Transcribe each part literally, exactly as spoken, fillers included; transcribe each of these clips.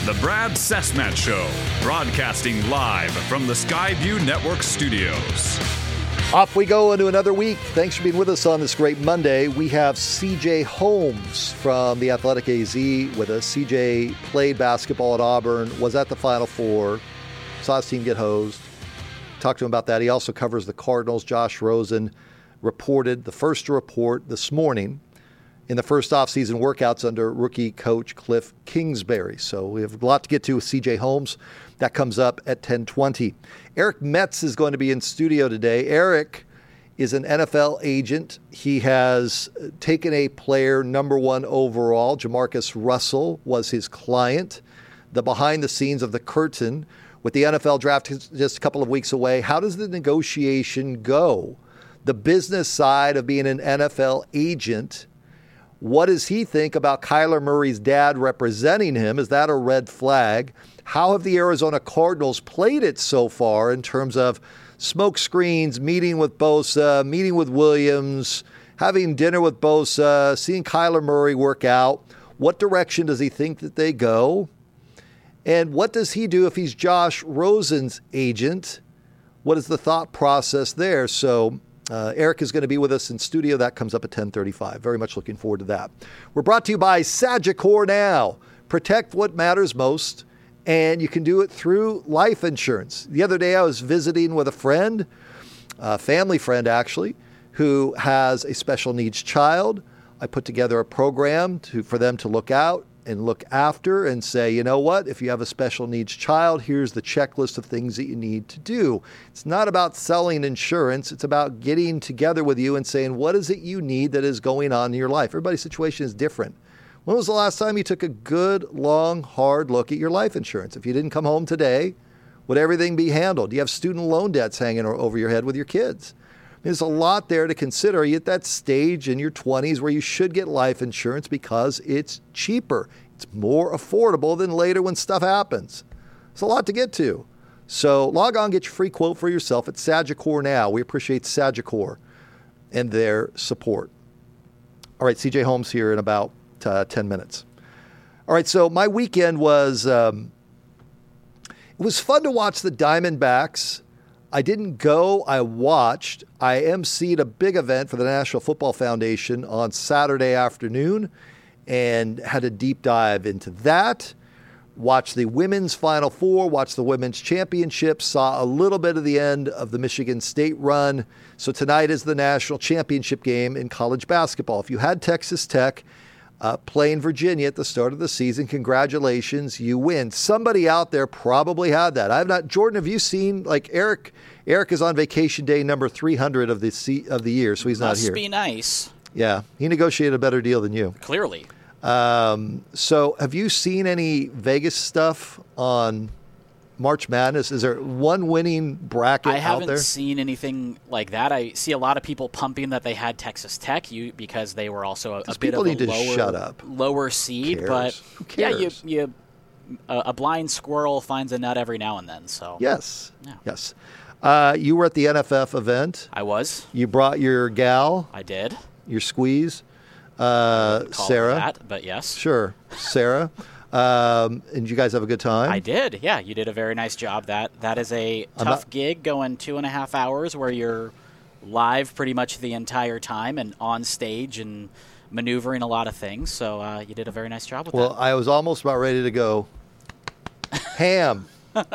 The Brad Cessmat Show, broadcasting live from the Skyview Network studios. Off we go into another week. Thanks for being with us on this great Monday. We have C J Holmes from the Athletic A Z with us. C J played basketball at Auburn, was at the Final Four, saw his team get hosed. Talked to him about that. He also covers the Cardinals. Josh Rosen reported, the first to report this morning, in the first offseason workouts under rookie coach Cliff Kingsbury. So we have a lot to get to with C J Holmes. That comes up at ten twenty. Eric Metz is going to be in studio today. Eric is an N F L agent. He has taken a player number one overall. Jamarcus Russell was his client. The behind the scenes of the curtain with the N F L draft just a couple of weeks away. How does the negotiation go? The business side of being an N F L agent. What does he think about Kyler Murray's dad representing him? Is that a red flag? How have the Arizona Cardinals played it so far in terms of smoke screens, meeting with Bosa, meeting with Williams, having dinner with Bosa, seeing Kyler Murray work out? What direction does he think that they go? And what does he do if he's Josh Rosen's agent? What is the thought process there? So Uh, Eric is going to be with us in studio. That comes up at ten thirty-five. Very much looking forward to that. We're brought to you by Sagicor Now. Protect what matters most, and you can do it through life insurance. The other day I was visiting with a friend, a family friend actually, who has a special needs child. I put together a program to, for them to look out and look after and say, you know what, if you have a special needs child, here's the checklist of things that you need to do. It's not about selling insurance. It's about getting together with you and saying, what is it you need that is going on in your life? Everybody's situation is different. When was the last time you took a good, long, hard look at your life insurance? If you didn't come home today, would everything be handled? Do you have student loan debts hanging over your head with your kids? There's a lot there to consider. You're at that stage in your twenties where you should get life insurance because it's cheaper. It's more affordable than later when stuff happens. It's a lot to get to. So log on, get your free quote for yourself at Sagicor Now. We appreciate Sagicor and their support. All right, C J Holmes here in about uh, ten minutes. All right, so my weekend was, um, it was fun to watch the Diamondbacks. I didn't go, I watched. I emceed a big event for the National Football Foundation on Saturday afternoon and had a deep dive into that. Watched the women's Final Four, watched the women's championship, saw a little bit of the end of the Michigan State run. So tonight is the national championship game in college basketball. If you had Texas Tech uh, playing Virginia at the start of the season, congratulations, you win. Somebody out there probably had that. I've not. Jordan, have you seen, like Eric? Eric is on vacation day number three hundred of the se- of the year, so he's not Must here. Must be nice. Yeah, he negotiated a better deal than you. Clearly. Um, so have you seen any Vegas stuff on March Madness? Is there one winning bracket I out there? I haven't seen anything like that. I see a lot of people pumping that they had Texas Tech you, because they were also a, a bit of a need to lower, shut up. lower seed. Who but Who cares? yeah, you, you a, a blind squirrel finds a nut every now and then. So yes, yeah. yes. Uh, you were at the N F F event. I was. You brought your gal. I did. Your squeeze. Uh, Call Sarah. It that, but yes. Sure, Sarah. um, and you guys have a good time? I did. Yeah, you did a very nice job. That That is a tough not- gig, going two and a half hours where you're live pretty much the entire time and on stage and maneuvering a lot of things. So uh, you did a very nice job with well, that. Well, I was almost about ready to go ham.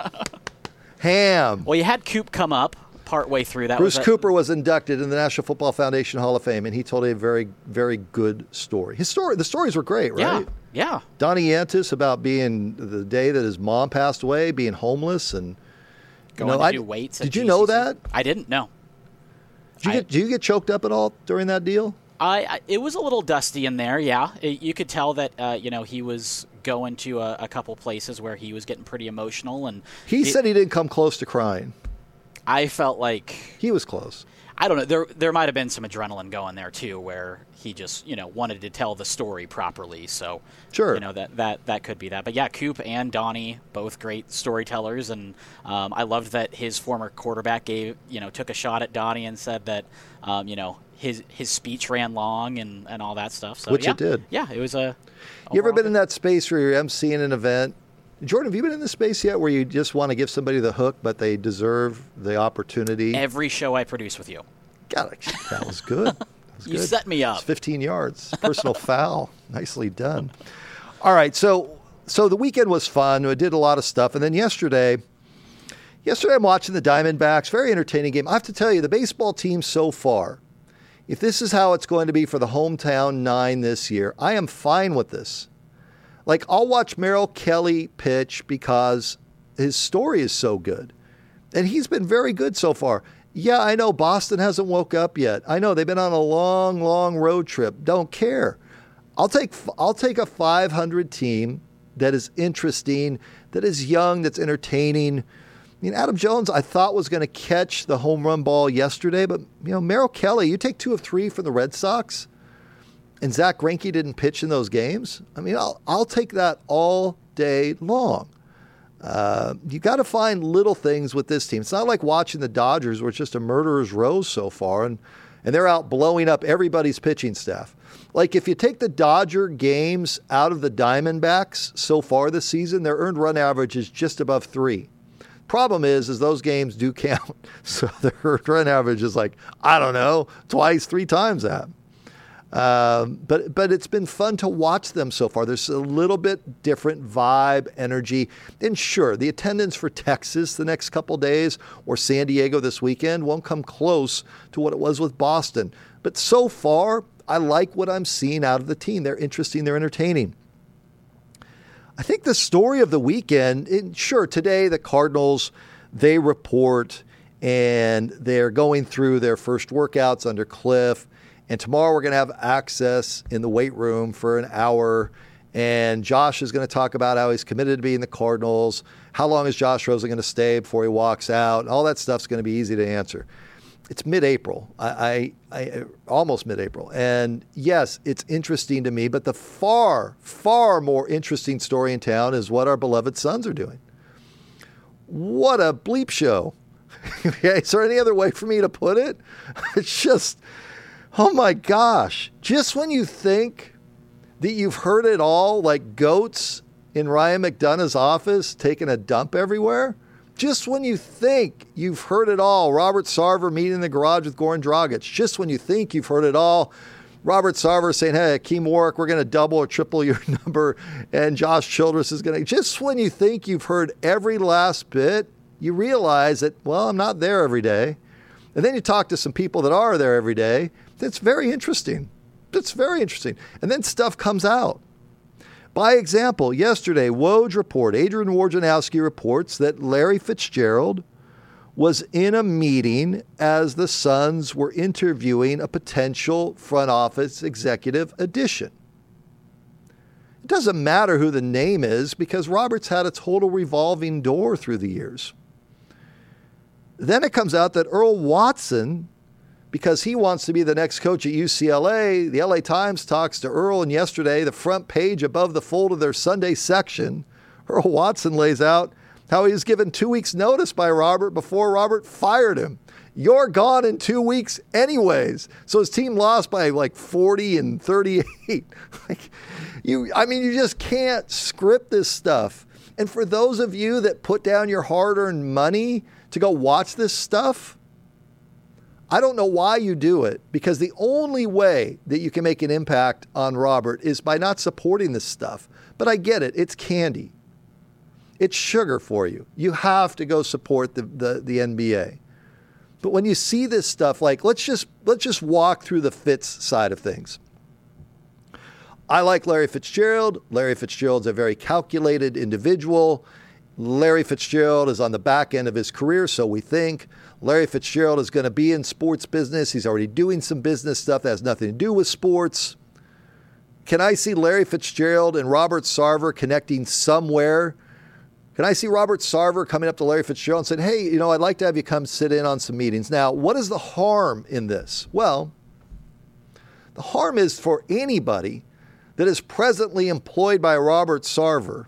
ham. Well, you had Coop come up partway through. That Bruce was a, Cooper was inducted in the National Football Foundation Hall of Fame, and he told a very, very good story. His story, the stories were great, right? Yeah, yeah. Donnie Yantis about being the day that his mom passed away, being homeless, and going you know, to I, do weights. Did at you G C C. know that? I didn't. No. Did you I, get? Did you get choked up at all during that deal? I, I it was a little dusty in there. Yeah, it, you could tell that. Uh, you know, he was going to a, a couple places where he was getting pretty emotional, and he it, said he didn't come close to crying. I felt like he was close. I don't know. There there might have been some adrenaline going there too, where he just you know wanted to tell the story properly. So sure, you know that that that could be that. But yeah, Coop and Donnie, both great storytellers, and um, I loved that his former quarterback gave you know took a shot at Donnie and said that um, you know his his speech ran long and, and all that stuff. So which yeah, it did. Yeah, it was a. You ever been in that space where you're emceeing an event Jordan, have you been in this space yet where you just want to give somebody the hook, but they deserve the opportunity? Every show I produce with you. God, that was good. That was you good. set me up. It's fifteen yards. Personal foul. Nicely done. All right, so so the weekend was fun. I did a lot of stuff. And then yesterday, yesterday I'm watching the Diamondbacks. Very entertaining game. I have to tell you, the baseball team so far, if this is how it's going to be for the hometown nine this year, I am fine with this. Like, I'll watch Merrill Kelly pitch because his story is so good. And he's been very good so far. Yeah, I know Boston hasn't woke up yet. I know they've been on a long, long road trip. Don't care. I'll take I'll take a five hundred team that is interesting, that is young, that's entertaining. I mean, Adam Jones, I thought was going to catch the home run ball yesterday, but, you know, Merrill Kelly, you take two of three from the Red Sox, and Zach Greinke didn't pitch in those games. I mean, I'll I'll take that all day long. Uh, you got to find little things with this team. It's not like watching the Dodgers, where it's just a murderer's row so far, and and they're out blowing up everybody's pitching staff. Like, if you take the Dodger games out of the Diamondbacks so far this season, their earned run average is just above three. Problem is, is those games do count. So their earned run average is like, I don't know, twice, three times that. Um, but but it's been fun to watch them so far. There's a little bit different vibe, energy. And sure, the attendance for Texas the next couple days or San Diego this weekend won't come close to what it was with Boston. But so far, I like what I'm seeing out of the team. They're interesting. They're entertaining. I think the story of the weekend, and sure, today the Cardinals, they report and they're going through their first workouts under Cliff. And tomorrow we're going to have access in the weight room for an hour. And Josh is going to talk about how he's committed to being the Cardinals. How long is Josh Rosen going to stay before he walks out? And all that stuff's going to be easy to answer. It's mid-April, I, I, I almost mid-April. And yes, it's interesting to me, but the far, far more interesting story in town is what our beloved Suns are doing. What a bleep show. Okay, is there any other way for me to put it? It's just... Oh my gosh, just when you think that you've heard it all, like goats in Ryan McDonough's office taking a dump everywhere, just when you think you've heard it all, Robert Sarver meeting in the garage with Goran Dragic, just when you think you've heard it all, Robert Sarver saying, hey, Akeem Warwick, we're going to double or triple your number, and Josh Childress is going to, just when you think you've heard every last bit, you realize that, well, I'm not there every day. And then you talk to some people that are there every day. That's very interesting. That's very interesting. And then stuff comes out. By example, yesterday, Woj report, Adrian Wojnarowski reports that Larry Fitzgerald was in a meeting as the Suns were interviewing a potential front office executive addition. It doesn't matter who the name is because Robert's had a total revolving door through the years. Then it comes out that Earl Watson, because he wants to be the next coach at U C L A, the L A Times talks to Earl, and yesterday, the front page above the fold of their Sunday section, Earl Watson lays out how he was given two weeks' notice by Robert before Robert fired him. You're gone in two weeks anyways. So his team lost by like forty and thirty-eight. Like you, I mean, you just can't script this stuff. And for those of you that put down your hard-earned money to go watch this stuff, I don't know why you do it, because the only way that you can make an impact on Robert is by not supporting this stuff. But I get it. It's candy. It's sugar for you. You have to go support the, the, the N B A. But when you see this stuff, like let's just let's just walk through the Fitz side of things. I like Larry Fitzgerald. Larry Fitzgerald's a very calculated individual. Larry Fitzgerald is on the back end of his career, so we think. Larry Fitzgerald is going to be in sports business. He's already doing some business stuff that has nothing to do with sports. Can I see Larry Fitzgerald and Robert Sarver connecting somewhere? Can I see Robert Sarver coming up to Larry Fitzgerald and saying, hey, you know, I'd like to have you come sit in on some meetings. Now, what is the harm in this? Well, the harm is for anybody that is presently employed by Robert Sarver.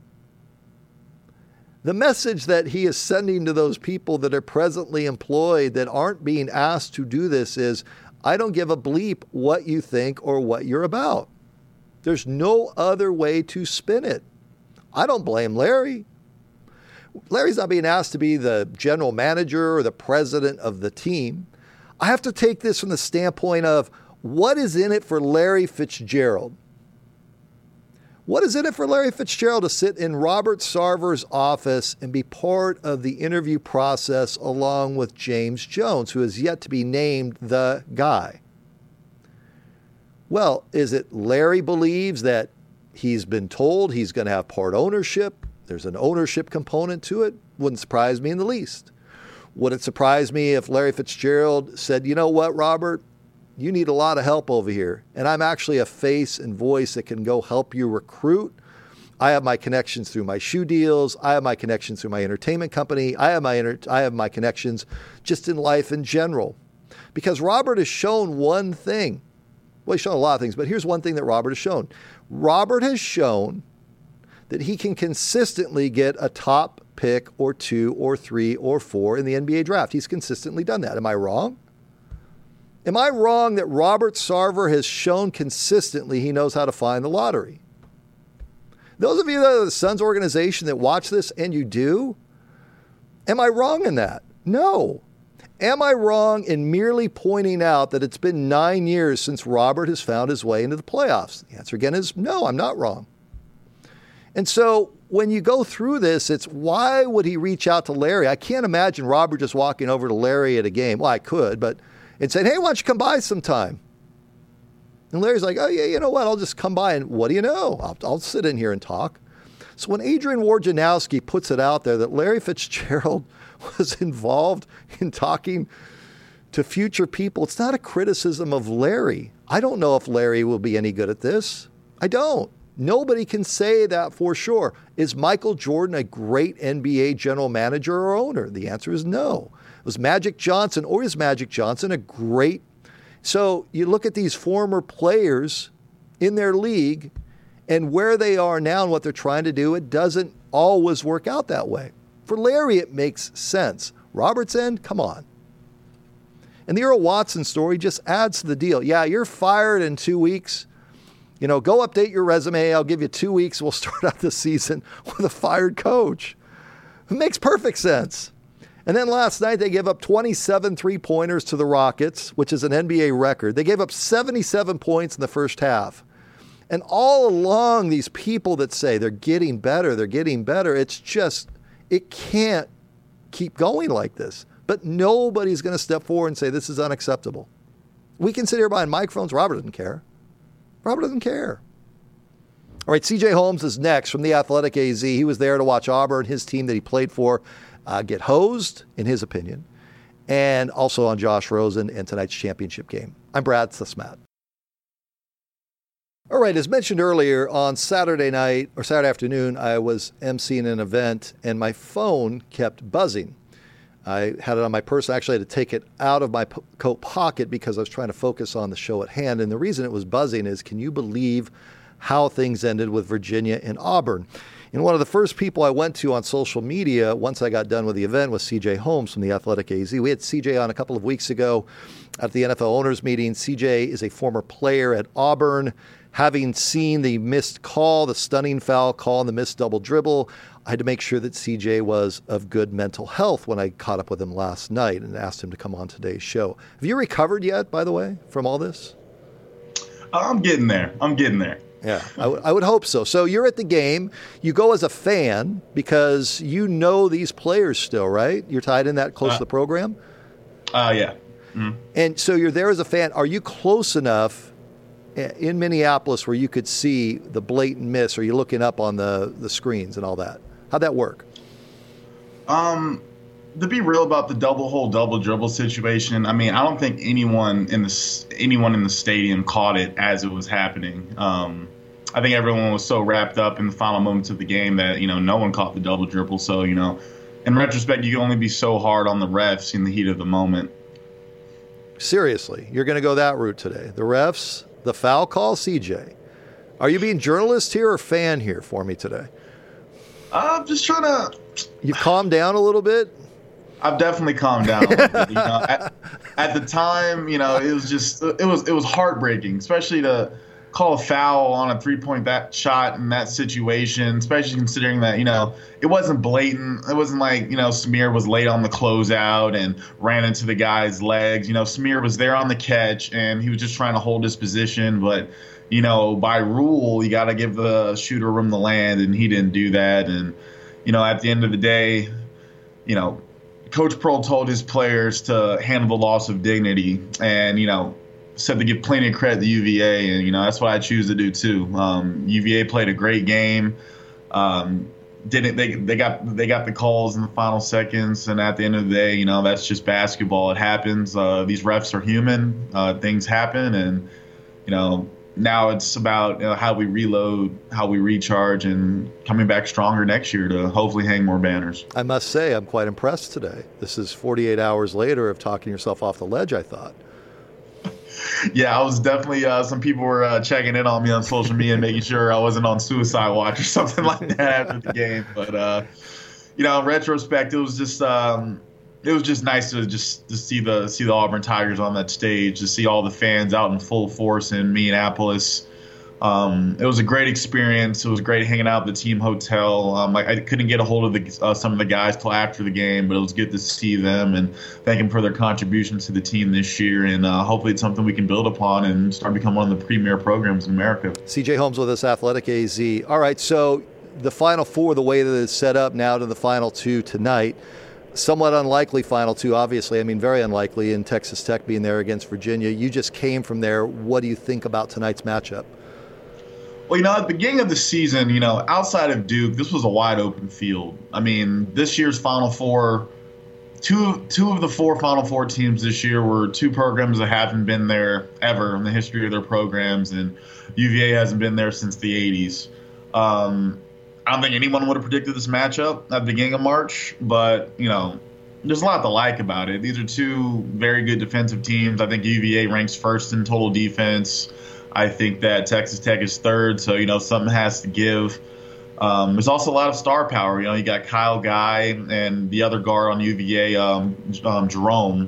The message that he is sending to those people that are presently employed that aren't being asked to do this is, I don't give a bleep what you think or what you're about. There's no other way to spin it. I don't blame Larry. Larry's not being asked to be the general manager or the president of the team. I have to take this from the standpoint of what is in it for Larry Fitzgerald? What is in it for Larry Fitzgerald to sit in Robert Sarver's office and be part of the interview process along with James Jones, who is yet to be named the guy? Well, is it Larry believes that he's been told he's going to have part ownership? There's an ownership component to it. Wouldn't surprise me in the least. Would it surprise me if Larry Fitzgerald said, you know what, Robert, you need a lot of help over here, and I'm actually a face and voice that can go help you recruit. I have my connections through my shoe deals. I have my connections through my entertainment company. I have my inter- I have my connections just in life in general. Because Robert has shown one thing. Well, he's shown a lot of things, but here's one thing that Robert has shown. Robert has shown that he can consistently get a top pick or two or three or four in the N B A draft. He's consistently done that. Am I wrong? Am I wrong that Robert Sarver has shown consistently he knows how to find the lottery? Those of you that are the Suns organization that watch this, and you do, am I wrong in that? No. Am I wrong in merely pointing out that it's been nine years since Robert has found his way into the playoffs? The answer again is no, I'm not wrong. And so when you go through this, it's why would he reach out to Larry? I can't imagine Robert just walking over to Larry at a game. Well, I could, but and said, hey, why don't you come by sometime? And Larry's like, oh, yeah, you know what? I'll just come by. And what do you know? I'll, I'll sit in here and talk. So when Adrian Wojnarowski puts it out there that Larry Fitzgerald was involved in talking to future people, it's not a criticism of Larry. I don't know if Larry will be any good at this. I don't. Nobody can say that for sure. Is Michael Jordan a great N B A general manager or owner? The answer is no. Was Magic Johnson, or is Magic Johnson a great? So you look at these former players in their league and where they are now and what they're trying to do, it doesn't always work out that way. For Larry, it makes sense. Robert's end, come on. And the Earl Watson story just adds to the deal. Yeah, you're fired in two weeks. You know, go update your resume. I'll give you two weeks. We'll start out the season with a fired coach. It makes perfect sense. And then last night, they gave up twenty-seven three-pointers to the Rockets, which is an N B A record. They gave up seventy-seven points in the first half. And all along, these people that say they're getting better, they're getting better, it's just, it can't keep going like this. But nobody's going to step forward and say this is unacceptable. We can sit here behind microphones. Robert doesn't care. Robert doesn't care. All right, C J Holmes is next from The Athletic A Z. He was there to watch Auburn, his team that he played for, uh, get hosed, in his opinion, and also on Josh Rosen and tonight's championship game. I'm Brad Sismat. All right, as mentioned earlier, on Saturday night or Saturday afternoon, I was emceeing an event and my phone kept buzzing. I had it on my purse. I actually had to take it out of my po- coat pocket because I was trying to focus on the show at hand. And the reason it was buzzing is, can you believe how things ended with Virginia and Auburn? And one of the first people I went to on social media once I got done with the event was C J Holmes from The Athletic A Z. We had C J on a couple of weeks ago at the N F L owners meeting. C J is a former player at Auburn. Having seen the missed call, the stunning foul call, and the missed double dribble, I had to make sure that C J was of good mental health when I caught up with him last night and asked him to come on today's show. Have you recovered yet, by the way, from all this? I'm getting there. I'm getting there. Yeah, I, w- I would hope so. So you're at the game. You go as a fan because you know these players still, right? You're tied in that close uh, to the program? Uh, yeah. Mm-hmm. And so you're there as a fan. Are you close enough in Minneapolis where you could see the blatant miss? Or are you looking up on the, the screens and all that? How'd that work? Um, to be real about the double hole, double dribble situation, I mean, I don't think anyone in the anyone in the stadium caught it as it was happening. Um, I think everyone was so wrapped up in the final moments of the game that, you know, no one caught the double dribble. So, you know, in retrospect, you can only be so hard on the refs in the heat of the moment. Seriously, you're going to go that route today. The refs, the foul call, C J. Are you being journalist here or fan here for me today? I'm just trying to. You've calmed down a little bit? I've definitely calmed down a little bit. You know, at, at the time, you know, it was just it was it was heartbreaking, especially to call a foul on a three-point that shot in that situation, especially considering that, you know, it wasn't blatant. It wasn't like, you know, Samir was late on the closeout and ran into the guy's legs. You know, Samir was there on the catch, and he was just trying to hold his position. But, you know, by rule, you got to give the shooter room to land, and he didn't do that. And, you know, at the end of the day, you know, Coach Pearl told his players to handle the loss of dignity, and, you know, said to give plenty of credit to U V A, and, you know, that's what I choose to do too. Um, U V A played a great game. Um, didn't they? They got they got the calls in the final seconds, and at the end of the day, you know, that's just basketball. It happens. Uh, these refs are human. Uh, things happen, and, you know, now it's about, you know, how we reload, how we recharge, and coming back stronger next year to hopefully hang more banners. I must say, I'm quite impressed today. This is forty-eight hours later of talking yourself off the ledge, I thought. Yeah, I was definitely, uh, some people were uh, checking in on me on social media and making sure I wasn't on suicide watch or something like that after the game. But, uh, you know, in retrospect, it was just um, it was just nice to just to see the see the Auburn Tigers on that stage, to see all the fans out in full force in Minneapolis. Um, it was a great experience. It was great hanging out at the team hotel. Um, I, I couldn't get a hold of the, uh, some of the guys till after the game, but it was good to see them and thank them for their contributions to the team this year. And uh, hopefully it's something we can build upon and start becoming one of the premier programs in America. C J Holmes with us, Athletic A Z. All right, so the Final Four, the way that it's set up now to the Final Two tonight, somewhat unlikely Final Two, obviously. I mean, very unlikely in Texas Tech being there against Virginia. You just came from there. What do you think about tonight's matchup? Well, you know, at the beginning of the season, you know, outside of Duke, this was a wide open field. I mean, this year's Final Four, two two of the four Final Four teams this year were two programs that haven't been there ever in the history of their programs, and U V A hasn't been there since the eighties. Um, I don't think anyone would have predicted this matchup at the beginning of March, but, you know, there's a lot to like about it. These are two very good defensive teams. I think U V A ranks first in total defense. I think that Texas Tech is third, so, you know, something has to give. Um, there's also a lot of star power. You know, you got Kyle Guy and the other guard on U V A, um, um, Jerome.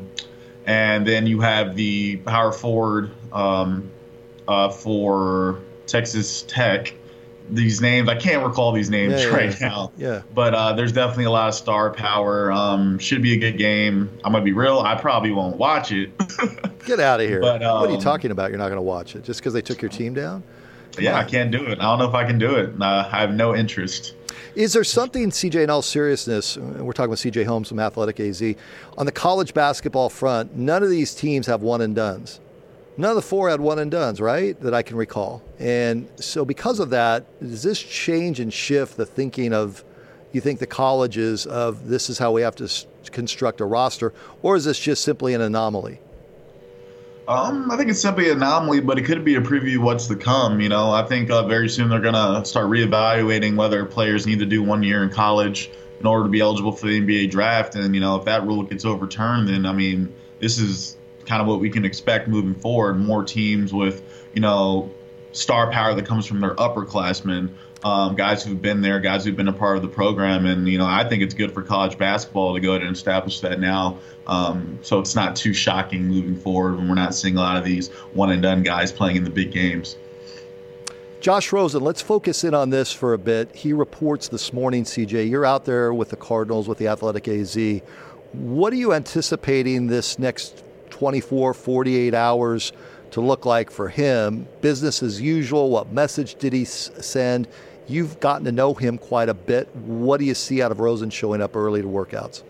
And then you have the power forward um, uh, for Texas Tech. These names, I can't recall these names yeah, right yeah. now. Yeah. But uh, there's definitely a lot of star power. Um, should be a good game. I'm going to be real. I probably won't watch it. Get out of here. But, um, what are you talking about? You're not going to watch it just because they took your team down? Come yeah, on. I can't do it. I don't know if I can do it. Uh, I have no interest. Is there something, C J, in all seriousness, we're talking with C J Holmes from Athletic A Z, on the college basketball front, none of these teams have one and dones. None of the four had one and dones, right, that I can recall. And so because of that, does this change and shift the thinking of, you think, the colleges of this is how we have to s- construct a roster, or is this just simply an anomaly? Um, I think it's simply an anomaly, but it could be a preview of what's to come. You know, I think uh, very soon they're going to start reevaluating whether players need to do one year in college in order to be eligible for the N B A draft. And, you know, if that rule gets overturned, then, I mean, this is kind of what we can expect moving forward. More teams with, you know, star power that comes from their upperclassmen, um, guys who've been there, guys who've been a part of the program. And, you know, I think it's good for college basketball to go ahead and establish that now. Um, so it's not too shocking moving forward when we're not seeing a lot of these one-and-done guys playing in the big games. Josh Rosen, let's focus in on this for a bit. He reports this morning, C J, you're out there with the Cardinals, with the Athletic A Z. What are you anticipating this next twenty-four, forty-eight hours to look like for him? Business as usual. What message did he s- send? You've gotten to know him quite a bit. What do you see out of Rosen showing up early to workouts?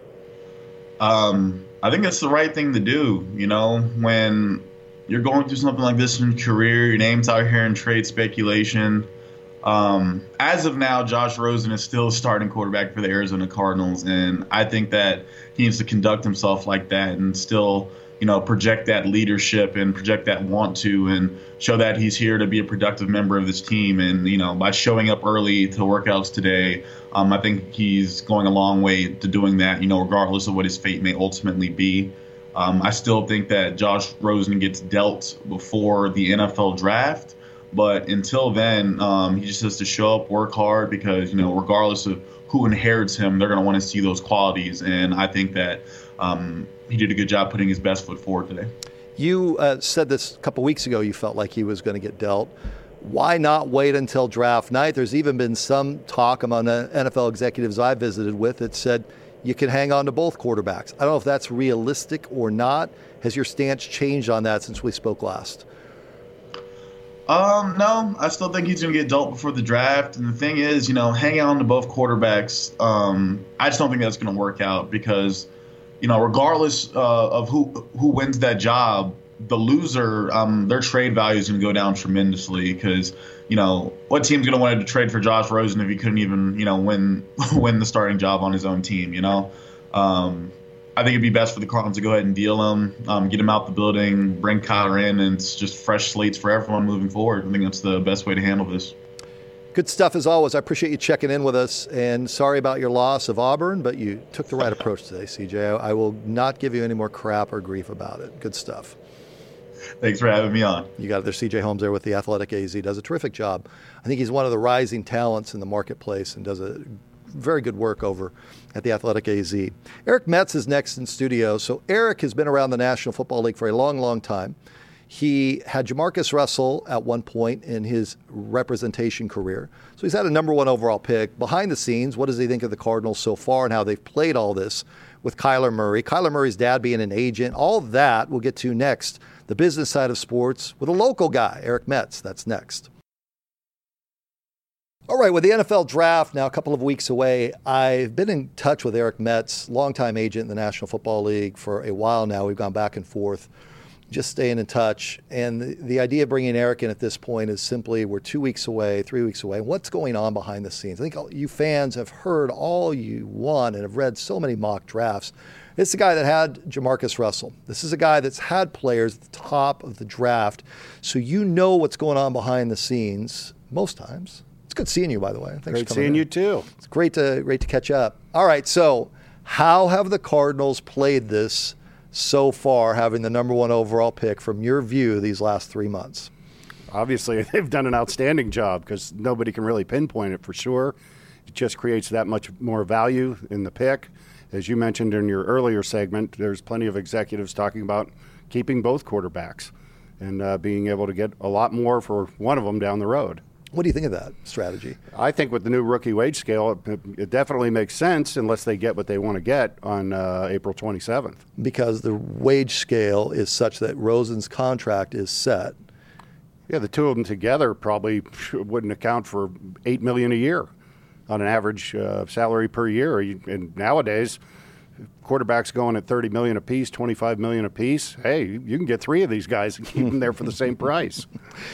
Um, I think it's the right thing to do. You know, when you're going through something like this in your career, your name's out here in trade speculation. Um, as of now, Josh Rosen is still starting quarterback for the Arizona Cardinals, and I think that he needs to conduct himself like that and still, you know, project that leadership and project that want to, and show that he's here to be a productive member of this team. And, you know, by showing up early to workouts today, um, I think he's going a long way to doing that, you know, regardless of what his fate may ultimately be. Um, I still think that Josh Rosen gets dealt before the N F L draft. But until then, um, he just has to show up, work hard, because, you know, regardless of who inherits him, they're going to want to see those qualities. And I think that um, he did a good job putting his best foot forward today. You uh, said this a couple weeks ago, you felt like he was going to get dealt. Why not wait until draft night? There's even been some talk among N F L executives I visited with that said you can hang on to both quarterbacks. I don't know if that's realistic or not. Has your stance changed on that since we spoke last? Um, no, I still think he's going to get dealt before the draft. And the thing is, you know, hanging on to both quarterbacks, um, I just don't think that's going to work out because, you know, regardless uh, of who who wins that job, the loser, um, their trade value is going to go down tremendously because, you know, what team's going to want to trade for Josh Rosen if he couldn't even, you know, win win the starting job on his own team, you know? Um, I think it'd be best for the Cardinals to go ahead and deal him, um, get him out the building, bring Kyler in, and it's just fresh slates for everyone moving forward. I think that's the best way to handle this. Good stuff as always. I appreciate you checking in with us, and sorry about your loss of Auburn, but you took the right approach today, C J. I will not give you any more crap or grief about it. Good stuff. Thanks for having me on. You got it. There's C J Holmes there with the Athletic A Z. Does a terrific job. I think he's one of the rising talents in the marketplace and does a very good work over at the Athletic A Z. Eric Metz is next in studio. So Eric has been around the National Football League for a long, long time. He had Jamarcus Russell at one point in his representation career. So he's had a number one overall pick. Behind the scenes, what does he think of the Cardinals so far and how they've played all this with Kyler Murray? Kyler Murray's dad being an agent, all that we'll get to next. The business side of sports with a local guy, Eric Metz. That's next. All right, with the N F L draft now a couple of weeks away, I've been in touch with Eric Metz, longtime agent in the National Football League for a while now. We've gone back and forth, just staying in touch. And the, the idea of bringing Eric in at this point is simply we're two weeks away, three weeks away. What's going on behind the scenes? I think all, you fans have heard all you want and have read so many mock drafts. This is a guy that had Jamarcus Russell. This is a guy that's had players at the top of the draft. So you know what's going on behind the scenes most times. It's good seeing you, by the way. Thanks Great for coming seeing in. you, too. It's great to, great to catch up. All right, so how have the Cardinals played this so far, having the number one overall pick from your view these last three months? Obviously, they've done an outstanding job because nobody can really pinpoint it for sure. It just creates that much more value in the pick. As you mentioned in your earlier segment, there's plenty of executives talking about keeping both quarterbacks and uh, being able to get a lot more for one of them down the road. What do you think of that strategy? I think with the new rookie wage scale, it, it definitely makes sense unless they get what they want to get on uh, April twenty-seventh. Because the wage scale is such that Rosen's contract is set. Yeah, the two of them together probably wouldn't account for eight million dollars a year on an average uh, salary per year. And nowadays, quarterbacks going at thirty million dollars apiece, twenty-five million dollars apiece. Hey, you can get three of these guys and keep them there for the same price.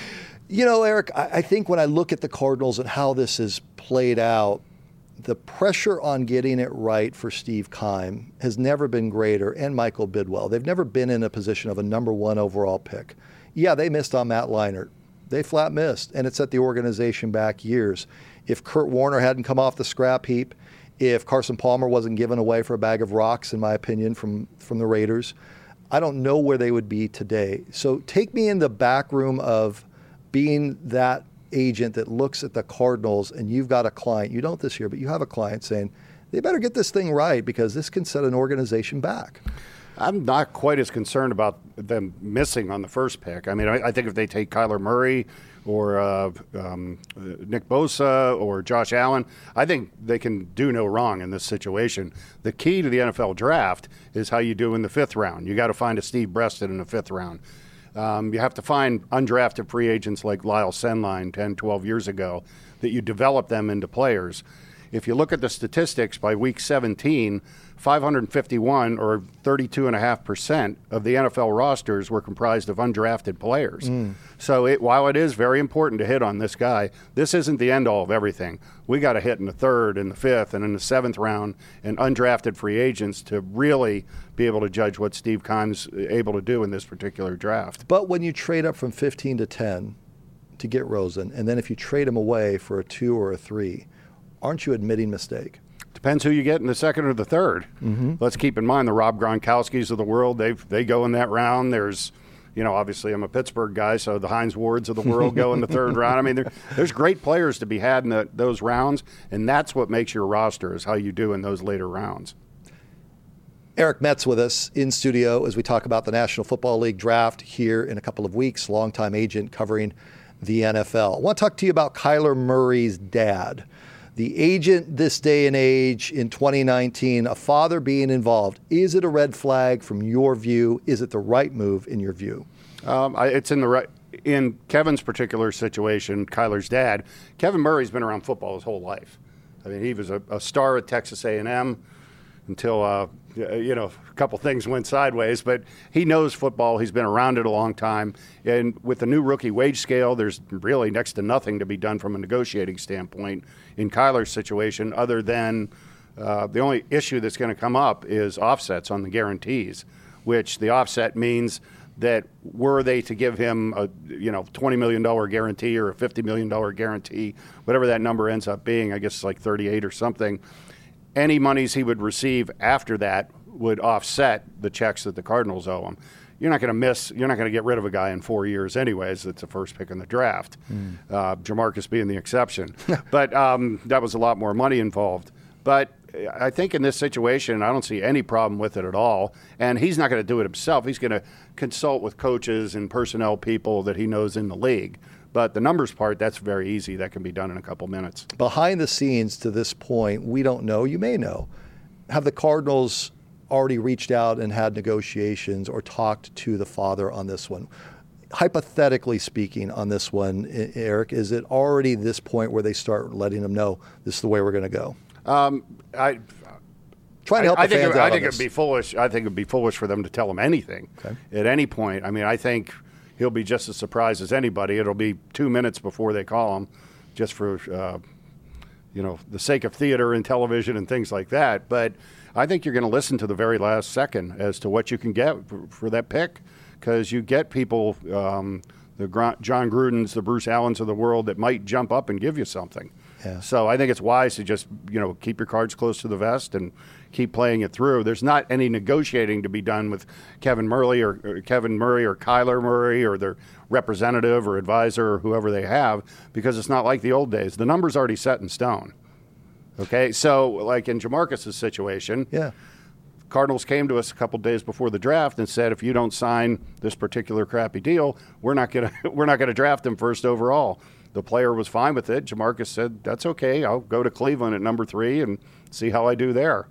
You know, Eric, I think when I look at the Cardinals and how this has played out, the pressure on getting it right for Steve Keim has never been greater, and Michael Bidwell. They've never been in a position of a number one overall pick. Yeah, they missed on Matt Leinart. They flat missed, and it set the organization back years. If Kurt Warner hadn't come off the scrap heap, if Carson Palmer wasn't given away for a bag of rocks, in my opinion, from, from the Raiders, I don't know where they would be today. So take me in the back room of being that agent that looks at the Cardinals, and you've got a client, you don't this year, but you have a client saying, they better get this thing right because this can set an organization back. I'm not quite as concerned about them missing on the first pick. I mean, I, I think if they take Kyler Murray or uh, um, Nick Bosa or Josh Allen, I think they can do no wrong in this situation. The key to the N F L draft is how you do in the fifth round. You got to find a Steve Breaston in the fifth round. Um, you have to find undrafted free agents like Lyle Senline ten, twelve years ago that you develop them into players. If you look at the statistics by week seventeen, five hundred fifty-one or thirty-two point five percent of the N F L rosters were comprised of undrafted players. Mm. So it, while it is very important to hit on this guy, this isn't the end all of everything. We got to hit in the third, in the fifth, and in the seventh round and undrafted free agents to really be able to judge what Steve Keim's able to do in this particular draft. But when you trade up from fifteen to ten to get Rosen, and then if you trade him away for a two or a three, aren't you admitting mistake? Depends who you get in the second or the third. Mm-hmm. Let's keep in mind the Rob Gronkowskis of the world. They they go in that round. There's, you know, obviously I'm a Pittsburgh guy, so the Hines Wards of the world go in the third round. I mean, there, there's great players to be had in the, those rounds, and that's what makes your roster is how you do in those later rounds. Eric Metz with us in studio as we talk about the National Football League draft here in a couple of weeks, longtime agent covering the N F L. I want to talk to you about Kyler Murray's dad. The agent this day and age in twenty nineteen, a father being involved. Is it a red flag from your view? Is it the right move in your view? Um, I, it's in the right. In Kevin's particular situation, Kyler's dad, Kevin Murray's been around football his whole life. I mean, he was a, a star at Texas A and M until, uh, you know, a couple things went sideways. But he knows football. He's been around it a long time. And with the new rookie wage scale, there's really next to nothing to be done from a negotiating standpoint in Kyler's situation other than uh, the only issue that's going to come up is offsets on the guarantees, which the offset means that were they to give him a you know twenty million dollars guarantee or a fifty million dollars guarantee, whatever that number ends up being, I guess it's like thirty-eight or something, any monies he would receive after that would offset the checks that the Cardinals owe him. You're not going to miss, you're not going to get rid of a guy in four years anyways. It's the first pick in the draft, mm. uh, Jamarcus being the exception. But um, that was a lot more money involved. But I think in this situation, I don't see any problem with it at all. And he's not going to do it himself. He's going to consult with coaches and personnel people that he knows in the league. But the numbers part, that's very easy. That can be done in a couple minutes. Behind the scenes to this point, we don't know. You may know. Have the Cardinals already reached out and had negotiations or talked to the father on this one? Hypothetically speaking on this one, Eric, is it already this point where they start letting him know this is the way we're going to go? Um, I trying to help I, the I fans think, out I think on it'd be foolish. I think it'd be foolish for them to tell him anything okay. at any point. I mean, I think he'll be just as surprised as anybody. It'll be two minutes before they call him, just for uh, you know the sake of theater and television and things like that. But I think you're going to listen to the very last second as to what you can get for, for that pick, because you get people, um, the John Grudens, the Bruce Allens of the world, that might jump up and give you something. Yeah. So I think it's wise to just, you know, keep your cards close to the vest and keep playing it through. There's not any negotiating to be done with Kevin Murray or, or Kevin Murray or Kyler Murray or their representative or advisor or whoever they have, because it's not like the old days. The number's already set in stone. Okay, so like in Jamarcus's situation, yeah. Cardinals came to us a couple days before the draft and said, if you don't sign this particular crappy deal, we're not gonna we're not gonna draft him first overall. The player was fine with it. Jamarcus said, that's okay. I'll go to Cleveland at number three and see how I do there.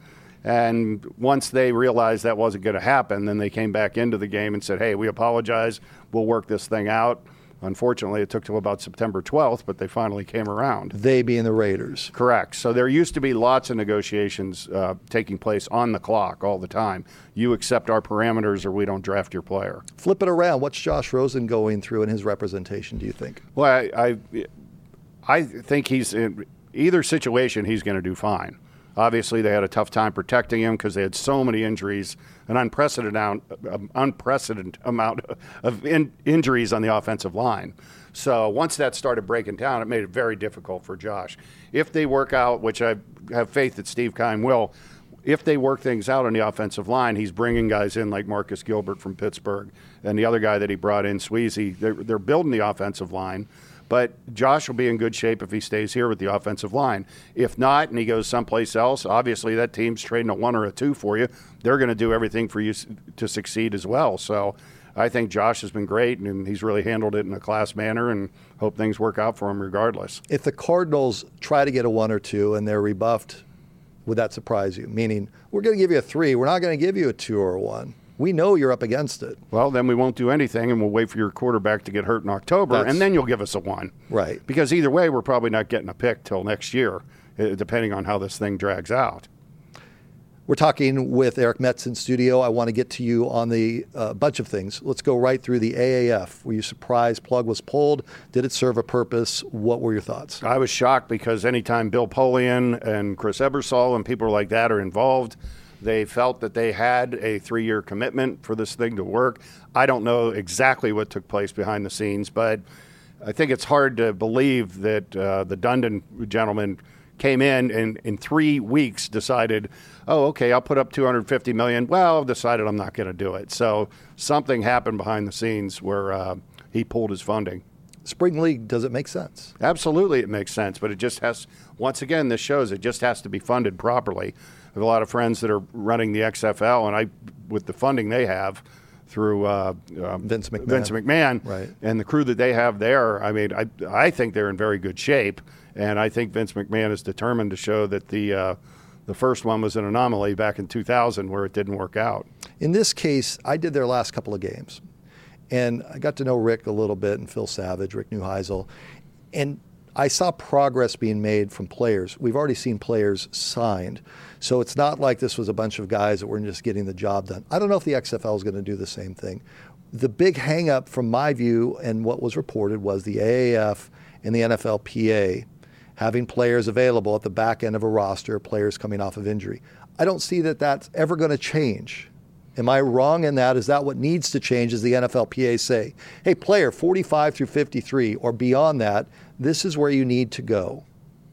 And once they realized that wasn't going to happen, then they came back into the game and said, hey, we apologize. We'll work this thing out. Unfortunately, it took till about September twelfth, but they finally came around. They being the Raiders. Correct. So there used to be lots of negotiations uh, taking place on the clock all the time. You accept our parameters or we don't draft your player. Flip it around. What's Josh Rosen going through in his representation, do you think? Well, I, I, I think he's in either situation, he's going to do fine. Obviously, they had a tough time protecting him because they had so many injuries, an unprecedented amount, um, unprecedented amount of in, injuries on the offensive line. So once that started breaking down, it made it very difficult for Josh. If they work out, which I have faith that Steve Keim will, if they work things out on the offensive line, he's bringing guys in like Marcus Gilbert from Pittsburgh and the other guy that he brought in, Sweezy. They're, they're building the offensive line. But Josh will be in good shape if he stays here with the offensive line. If not, and he goes someplace else, obviously that team's trading a one or a two for you. They're going to do everything for you to succeed as well. So I think Josh has been great, and he's really handled it in a class manner, and hope things work out for him regardless. If the Cardinals try to get a one or two and they're rebuffed, would that surprise you? Meaning, we're going to give you a three. We're not going to give you a two or a one. We know you're up against it. Well, then we won't do anything, and we'll wait for your quarterback to get hurt in October, That's, and then you'll give us a one. Right. Because either way, we're probably not getting a pick till next year, depending on how this thing drags out. We're talking with Eric Metz in studio. I want to get to you on the uh, bunch of things. Let's go right through the A A F. Were you surprised plug was pulled? Did it serve a purpose? What were your thoughts? I was shocked because anytime Bill Polian and Chris Ebersol and people like that are involved, they felt that they had a three-year commitment for this thing to work. I don't know exactly what took place behind the scenes, but I think it's hard to believe that uh, the Dundon gentleman came in and in three weeks decided, oh, okay, I'll put up two hundred fifty million dollars. Well, I've decided I'm not going to do it. So something happened behind the scenes where uh, he pulled his funding. spring league, does it make sense? Absolutely, it makes sense, but it just has, once again, this shows it just has to be funded properly. I have a lot of friends that are running the X F L, and I, with the funding they have through uh, um, Vince McMahon, Vince McMahon right. and the crew that they have there, I mean, I, I think they're in very good shape, and I think Vince McMahon is determined to show that the uh, the first one was an anomaly back in two thousand where it didn't work out. In this case, I did their last couple of games, and I got to know Rick a little bit and Phil Savage, Rick Neuheisel, and I saw progress being made from players. We've already seen players signed. So it's not like this was a bunch of guys that were just getting the job done. I don't know if the X F L is going to do the same thing. The big hang-up from my view and what was reported was the A A F and the N F L P A having players available at the back end of a roster, players coming off of injury. I don't see that that's ever going to change. Am I wrong in that? Is that what needs to change? Is the N F L P A say, hey, player forty-five through fifty-three or beyond that, this is where you need to go?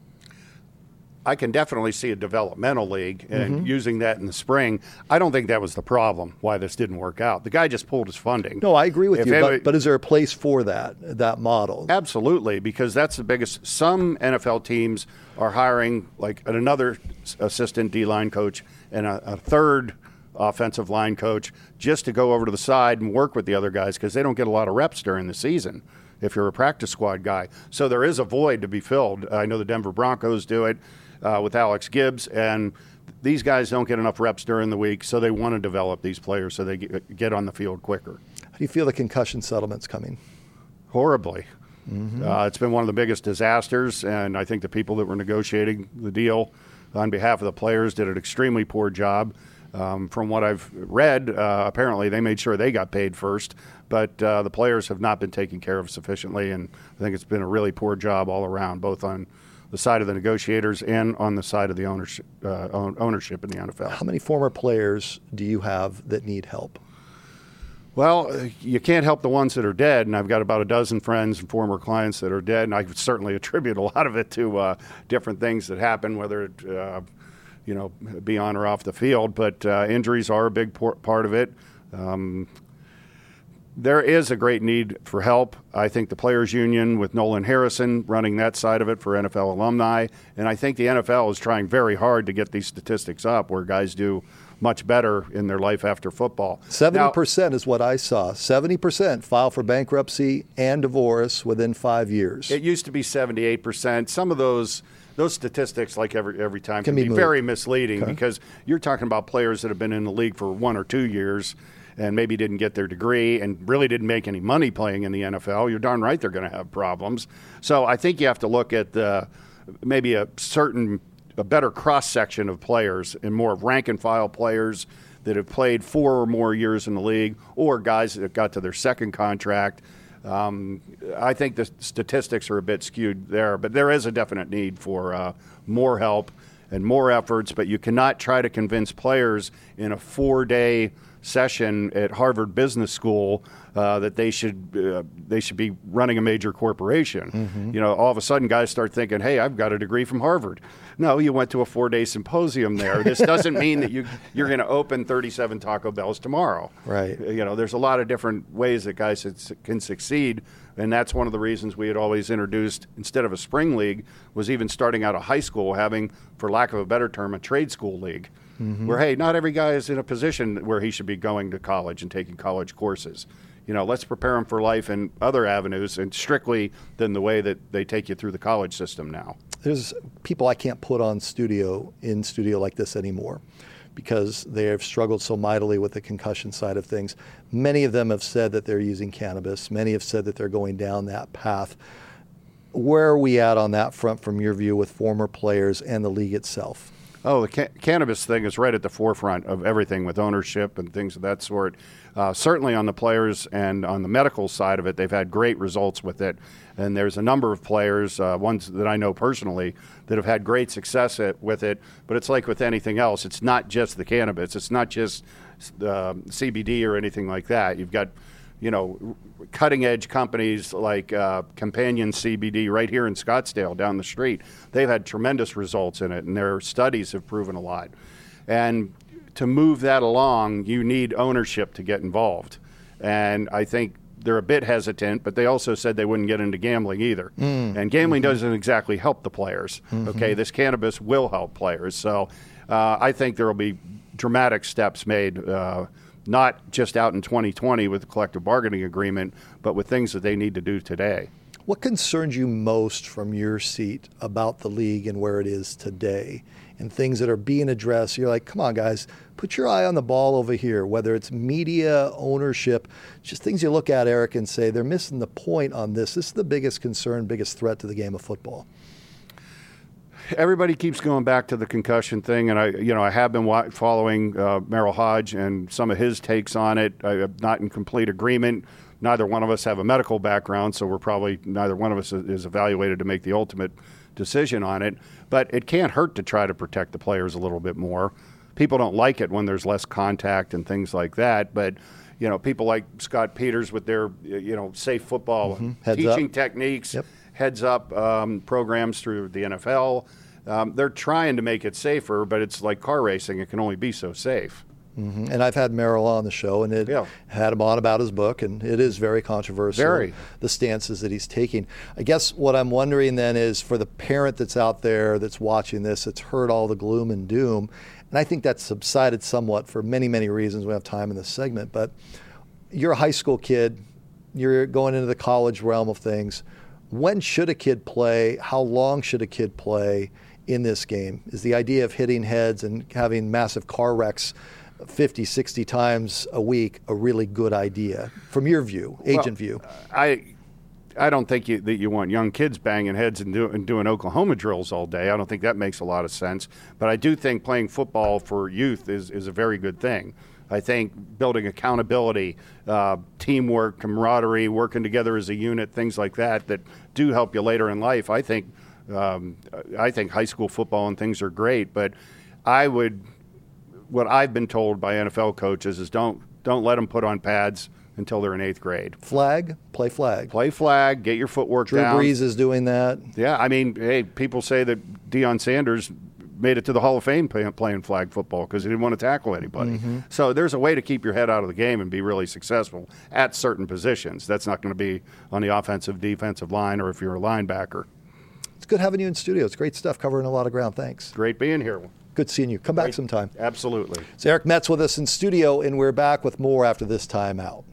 I can definitely see a developmental league and Mm-hmm. using that in the spring. I don't think that was the problem why this didn't work out. The guy just pulled his funding. No, I agree with If you, it- but, but is there a place for that, that model? Absolutely, because that's the biggest. Some N F L teams are hiring like another assistant D-line coach and a, a third offensive line coach just to go over to the side and work with the other guys because they don't get a lot of reps during the season if you're a practice squad guy. So there is a void to be filled. I know the Denver Broncos do it uh, with Alex Gibbs, and these guys don't get enough reps during the week, so they want to develop these players so they get, get on the field quicker. How do you feel the concussion settlement's coming? Horribly. Mm-hmm. Uh, it's been one of the biggest disasters, and I think the people that were negotiating the deal on behalf of the players did an extremely poor job. Um, from what I've read, uh, apparently they made sure they got paid first, but uh, the players have not been taken care of sufficiently, and I think it's been a really poor job all around, both on the side of the negotiators and on the side of the ownership, uh, ownership in the N F L. How many former players do you have that need help? Well, you can't help the ones that are dead, and I've got about a dozen friends and former clients that are dead, and I could certainly attribute a lot of it to uh, different things that happen, whether it, uh, you know, be on or off the field. But uh, injuries are a big por- part of it. Um, there is a great need for help. I think the Players Union with Nolan Harrison running that side of it for N F L alumni, and I think the N F L is trying very hard to get these statistics up where guys do much better in their life after football. seventy percent now, is what I saw. seventy percent file for bankruptcy and divorce within five years. It used to be seventy-eight percent. Some of those those statistics, like every every time, can, Can be be moved. very misleading Okay. because you're talking about players that have been in the league for one or two years and maybe didn't get their degree and really didn't make any money playing in the N F L. You're darn right they're going to have problems. So I think you have to look at the, maybe a certain a better cross-section of players and more rank-and-file players that have played four or more years in the league or guys that got to their second contract. Um, I think the statistics are a bit skewed there, but there is a definite need for uh, more help and more efforts, but you cannot try to convince players in a four-day session at Harvard Business School uh, that they should uh, they should be running a major corporation. Mm-hmm. You know, all of a sudden guys start thinking, hey, I've got a degree from Harvard. No, you went to a four-day symposium there. This doesn't mean that you, you're going to open thirty-seven Taco Bells tomorrow. Right. You know, there's a lot of different ways that guys can succeed, and that's one of the reasons we had always introduced, instead of a spring league, was even starting out of high school having, for lack of a better term, a trade school league. Mm-hmm. Where, hey, not every guy is in a position where he should be going to college and taking college courses. You know, let's prepare them for life in other avenues and strictly than the way that they take you through the college system now. There's people I can't put on studio in studio like this anymore because they have struggled so mightily with the concussion side of things. Many of them have said that they're using cannabis. Many have said that they're going down that path. Where are we at on that front from your view with former players and the league itself? Oh, the ca- cannabis thing is right at the forefront of everything with ownership and things of that sort. Uh, certainly on the players and on the medical side of it, they've had great results with it. And there's a number of players, uh, ones that I know personally, that have had great success at, with it. But it's like with anything else. It's not just the cannabis. It's not just uh, C B D or anything like that. You've got, you know, cutting-edge companies like uh, Companion C B D right here in Scottsdale down the street. They've had tremendous results in it, and their studies have proven a lot. And to move that along, you need ownership to get involved. And I think they're a bit hesitant, but they also said they wouldn't get into gambling either. Mm. And gambling mm-hmm. doesn't exactly help the players. Mm-hmm. Okay, this cannabis will help players. So uh, I think there will be dramatic steps made, uh, not just out in twenty twenty with the collective bargaining agreement, but with things that they need to do today. What concerns you most from your seat about the league and where it is today, and things that are being addressed? You're like, come on, guys, put your eye on the ball over here, whether it's media, ownership, just things you look at, Eric, and say they're missing the point on this. This is the biggest concern, biggest threat to the game of football. Everybody keeps going back to the concussion thing, and I, you know, I have been wa- following uh, Merrill Hodge and some of his takes on it. I'm not in complete agreement. Neither one of us have a medical background, so we're probably neither one of us is evaluated to make the ultimate decision on it. But it can't hurt to try to protect the players a little bit more. People don't like it when there's less contact and things like that, but you know, people like Scott Peters with their, you know, safe football mm-hmm. teaching up. techniques, yep. heads up um, programs through the N F L. Um, they're trying to make it safer, but it's like car racing. It can only be so safe. Mm-hmm. And I've had Merrill on the show, and it yeah. had him on about his book, and it is very controversial, very. the stances that he's taking. I guess what I'm wondering then is for the parent that's out there that's watching this, that's heard all the gloom and doom, and I think that's subsided somewhat for many, many reasons. We have time in this segment, but you're a high school kid, you're going into the college realm of things. When should a kid play? How long should a kid play in this game? Is the idea of hitting heads and having massive car wrecks fifty, sixty times a week a really good idea from your view, agent well, view? I I don't think you, that you want young kids banging heads and, do, and doing Oklahoma drills all day. I don't think that makes a lot of sense. But I do think playing football for youth is, is a very good thing. I think building accountability, uh, teamwork, camaraderie, working together as a unit, things like that, that do help you later in life. I think um, I think high school football and things are great, but I would, what I've been told by N F L coaches is don't don't let them put on pads until they're in eighth grade. Flag, play flag. Play flag, get your footwork Drew down. Brees is doing that. Yeah, I mean, hey, people say that Deion Sanders made it to the Hall of Fame play, playing flag football because he didn't want to tackle anybody. Mm-hmm. So there's a way to keep your head out of the game and be really successful at certain positions. That's not going to be on the offensive, defensive line, or if you're a linebacker. It's good having you in studio. It's great stuff, covering a lot of ground. Thanks. Great being here. Good seeing you. Come back Great. sometime. Absolutely. So Eric Metz with us in studio, and we're back with more after this time out.